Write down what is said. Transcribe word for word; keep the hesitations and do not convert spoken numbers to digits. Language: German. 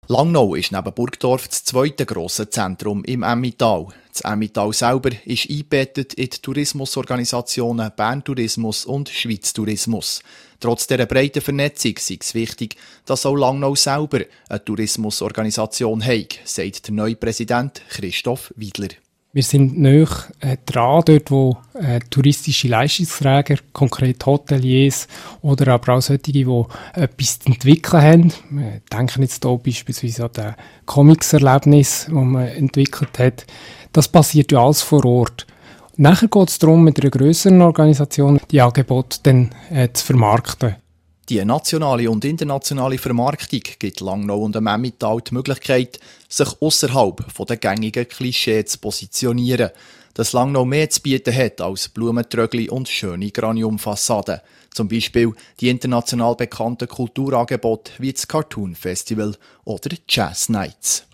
Langnau ist neben Burgdorf das zweite grosse Zentrum im Emmental. Das Emmental selber ist eingebettet in die Tourismusorganisationen Bern Tourismus und Schweiz Tourismus. Trotz dieser breiten Vernetzung sei es wichtig, dass auch Langnau selber eine Tourismusorganisation hat, sagt der neue Präsident Christoph Wiedler. Wir sind nahe äh, dran, dort wo äh, touristische Leistungsträger, konkret Hoteliers oder aber auch solche, die etwas zu entwickeln haben. Wir denken jetzt hier beispielsweise an das Comics-Erlebnis, das man entwickelt hat. Das passiert ja alles vor Ort. Nachher geht es darum, mit einer grösseren Organisation die Angebote dann äh, zu vermarkten. Die nationale und internationale Vermarktung gibt Langnau und dem Emmental die Möglichkeit, sich ausserhalb der gängigen Klischees zu positionieren. Dass Langnau mehr zu bieten hat als Blumentrögli und schöne Graniumfassaden. Zum Beispiel die international bekannten Kulturangebote wie das Cartoon Festival oder Jazz Nights.